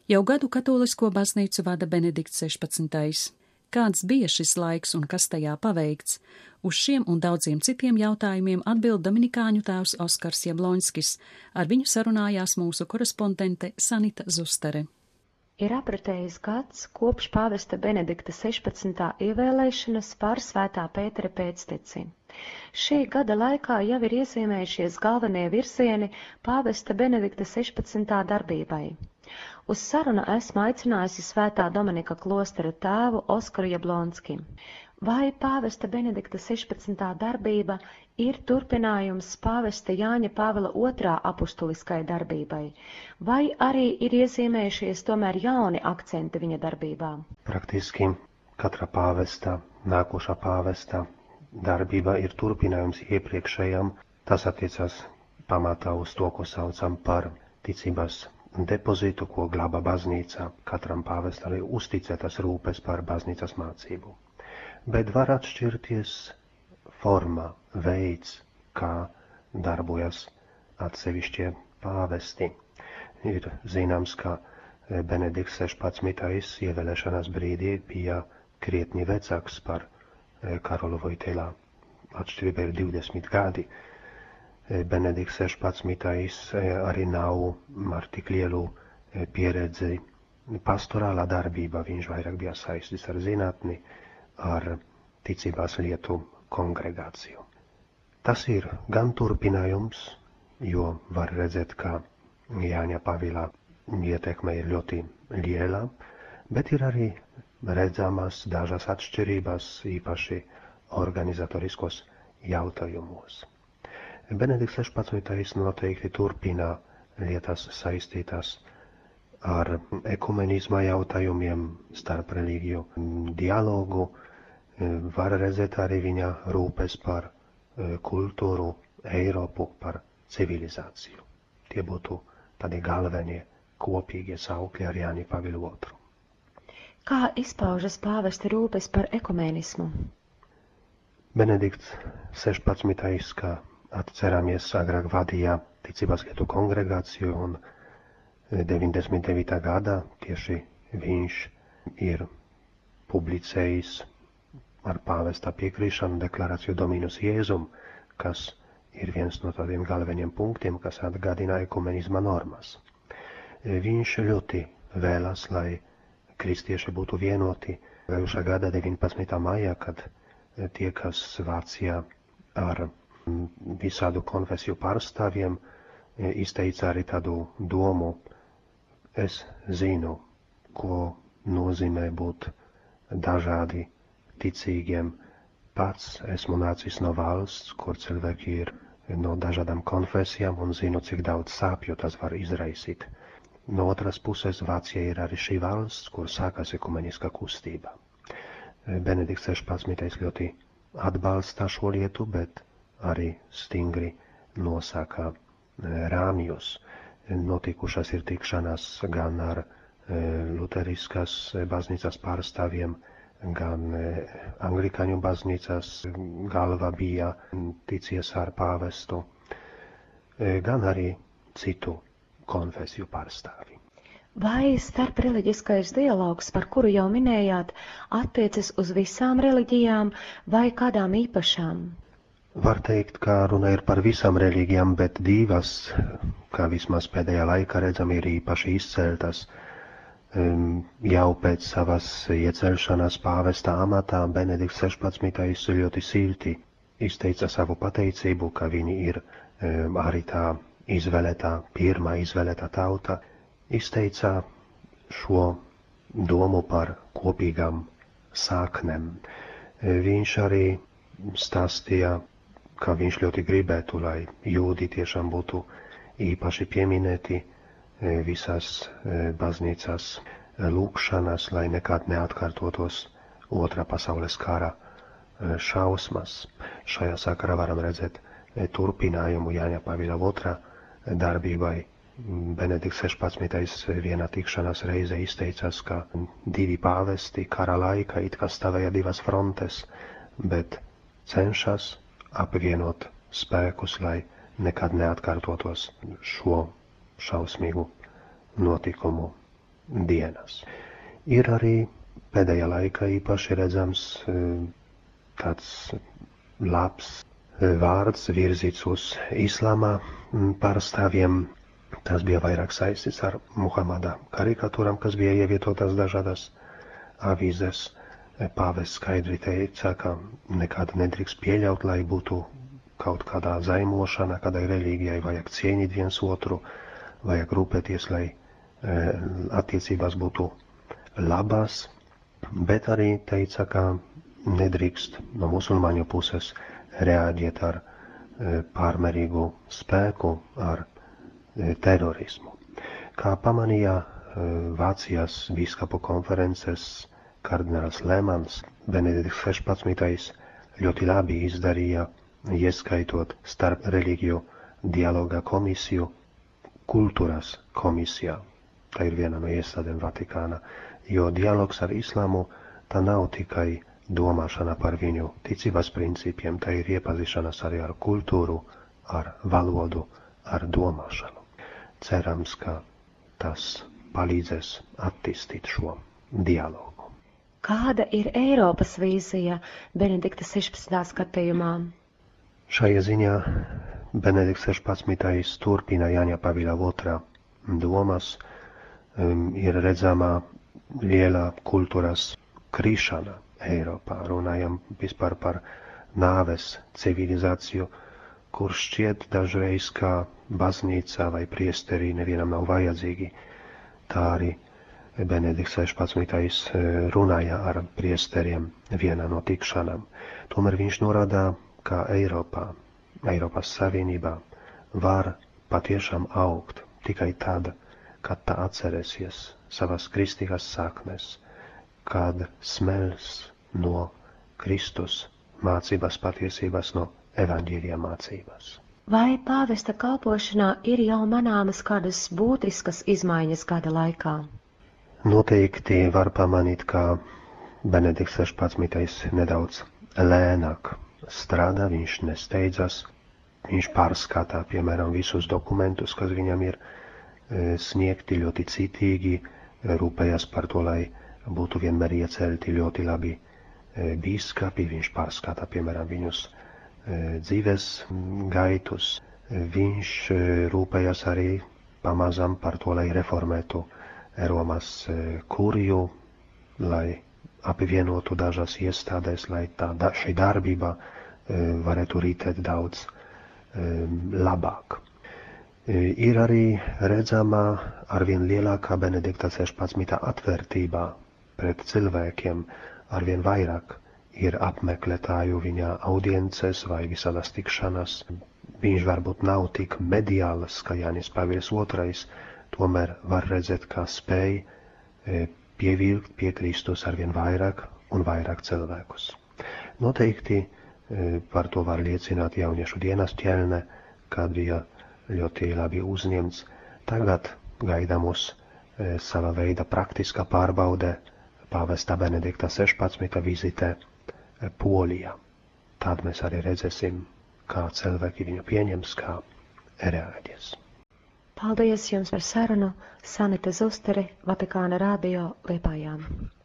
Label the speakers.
Speaker 1: Jau gadu katolisko baznīcu vada Benedikts 16. Kāds bija šis laiks un kas tajā paveikts? Uz šiem un daudziem citiem jautājumiem atbild dominikāņu tēvs Oskars Jablonskis. Ar viņu sarunājās mūsu korespondente Sanita Zustere.
Speaker 2: Ir apritējis gads kopš pāvesta Benedikta 16. ievēlēšanas par Svētā Pētera pēcteci. Šī gada laikā jau ir iezīmējušies galvenie virzieni pāvesta Benedikta 16. darbībai. Uz sarunu esmu aicinājusi Svētā Dominika klostera tēvu Oskaru Jablonski. Vai pāvesta Benedikta 16. darbība ir turpinājums pāvesta Jāņa Pāvila II. Apustuliskai darbībai, vai arī ir iezīmējušies tomēr jauni akcenti viņa darbībā?
Speaker 3: Praktiski katra pāvesta, nākošā pāvesta darbība ir turpinājums iepriekšējam. Tas attiecas pamatā uz to, ko saucam par ticības depozītu, ko glāba baznīca. Katram pāvestam ir uzticētas rūpes par baznīcas mācību. Bet var atšķirties forma, veids, kā darbojas atsevišķie pāvesti. Ir zināms, ka Benedikts 16. ievēlēšanas brīdī bija krietni vecāks par Karolu Vojtēlā. Atšķirība ir 20 gadi. Benedikts 16. arī nav ar tik lielu pieredzi pastorālā darbībā. Viņš vairāk bija saistīts ar zinātni, ar ticībās lietu kongregāciju. Tas ir gan turpinājums, jo var redzēt, ka Jāņa Pāvila ietekme ir ļoti liela, bet ir arī redzamas dažas atšķirības, īpaši organizatoriskos jautājumos. Benedikts 16. noteikti turpina lietas saistītas ar ekumenisma jautājumiem, starp religiju dialogu. Var redzēt arī viņa rūpes par kultūru, Eiropu, par civilizāciju. Tie būtu tādi galvenie kopīgie saukļi ar Jāni Pāvilu II.
Speaker 2: Kā izpaužas pāvesta rūpes par ekumenismu?
Speaker 3: Benedikts 16. kā atceramies, agrāk vadīja ticības lietu kongregāciju, un 99. gadā tieši viņš ir publicējis ar pāvesta piekrišanu deklarāciju Dominus Jēzum, kas ir viens no tādiem galveniem punktiem, kas atgādina ekumenisma normas. Viņš ļoti vēlas, lai kristieši būtu vienoti. Gājušā gada 19. maijā, kad tiekas Vācijā ar visādu konfesiju pārstāvjiem, izteica arī tādu domu. Es zinu, ko nozīmē būt dažādi ticīgiem. Pats esmu nācis no valsts, kur cilvēki ir no dažādām konfesijām, un zinu, cik daudz sāpju tas var izraisīt. No otras puses, Vācija ir arī šī valsts, kur sākās ekumeniskā kustība. Benedikts 16. ļoti atbalsta šo lietu, bet arī stingri nosaka rāmjus. Notikušas ir tikšanās gan ar luteriskās baznīcas pārstāvjiem, gan anglikāņu baznīcas galva bija ticies ar pāvestu, gan arī citu konfesiju pārstāvi.
Speaker 2: Vai starpreliģiskais dialogs, par kuru jau minējāt, attiecas uz visām reliģijām vai kādām īpašām?
Speaker 3: Var teikt, ka runa ir par visām reliģijām, bet divas, kā vismaz pēdējā laikā redzam, ir īpaši izceltas. Jau pēc savas iecelšanās pāvesta amatā Benedikts 16. ļoti silti izteica savu pateicību, ka viņi ir arī tā pirmā izvēlētā tauta. Izteica šo domu par kopīgām sāknēm. Viņš arī stāstīja, ka viņš ļoti gribētu, lai jūdi tiešām būtu īpaši pieminēti visās baznīcās lūgšanas, lai nekad neatkārtotos otrā pasaules kara šausmas. Šajā sakarā varam redzēt turpinājumu Jāņa Pāvila II darbībai. Benedikts 16. vienā tikšanās reize izteicās, ka divi pāvesti kara laikā it kā stāvēja divas frontes, bet cenšas apvienot spēkus, lai nekad neatkārtotos šo šausmīgu notikumu dienas. Ir arī pēdējā laikā īpaši redzams tāds labs vārds virzīts uz islāmā pārstāvjiem. Tas bija vairāk saistīts ar Muhamada karikatūram, kas bija ievietotas dažādas avīzes. Pāvests skaidri teica, ka nekad nedrīkst pieļaut, lai būtu kaut kādā zaimošana, kādai reliģijai vajag cienīt viens otru, vajag rūpēties, lai attiecībās būtu labās, bet arī teica, ka nedrīkst no musulmaņu puses reaģēt ar pārmērīgu spēku, ar terorismu. Kā pamanīja Vācijas bīskapu konferences kardināls Lemans, Benedikts 16. ļoti labi izdarīja, ieskaitot starp reliģiju dialoga komisiju, kultūras komisijā. Tā ir viena no iestādēm Vatikāna, jo dialogs ar islāmu tā nav tikai domāšana par viņu ticības principiem, tā ir iepazīšanās arī ar kultūru, ar valodu, ar domāšanu. Cerams, ka tas palīdzēs attīstīt šo dialogu.
Speaker 2: Kāda ir Eiropas vīzija Benedikta 16. skatījumā?
Speaker 3: Šajā ziņā Benedikts 16. turpina Jāņa Pavila II domas, ir redzama liela kultūras krišana Eiropā. Runājam vispār par nāves civilizāciju, kur šķiet dažreiz, ka baznīca vai priesterī nevienam nav vajadzīgi. Tā arī Benedikts 16. runāja ar priesteriem vienā no tikšanām. Tomēr viņš norādā, ka Eiropas Savienībā var patiešām augt tikai tad, kad tā atcerēsies savas kristīgās saknes, kad smels no Kristus mācības patiesības, no evaņģēlijā mācības.
Speaker 2: Vai pāvesta kalpošanā ir jau manāmas kādas būtiskas izmaiņas gada laikā?
Speaker 3: Noteikti var pamanīt, ka Benedikts 16. nedaudz lēnāk strādā, viņš nesteidzas, viņš pārskatā, piemēram, visus dokumentus, kas viņam ir sniegti ļoti citīgi, rūpējas par to, lai būtu vienmēr iecelti ļoti labi bīskapi, viņš pārskatā, piemēram, viņus dzīves gaitus. Viņš rūpējas arī pamazām par to, lai reformētu Romas kuriju, lai apvienotu dažas iestādes, lai šī darbība varētu ritēt daudz labāk. Ir arī redzama arvien lielākā Benedikta 16. atvērtība pret cilvēkiem, arvien vairāk ir apmeklētāju viņa audiences vai visādas tikšanas. Viņš varbūt nav tik mediāls, kā Jānis Pavils II, tomēr var redzēt, kā spēj pievilkt pie Kristus arvien vairāk un vairāk cilvēkus. Noteikti par to var liecināt jauniešu dienas ķelne, kad bija ļoti labi uzņemts. Tagad gaida mūs sava veida praktiska pārbaude pāvesta Benedikta 16. vizite Polijā. Tad mēs arī redzēsim, kā cilvēki viņu pieņems, kā reaģēs.
Speaker 2: Paldies jums par sarunu. Sanita Zustere, Vatikāna radio Liepājā.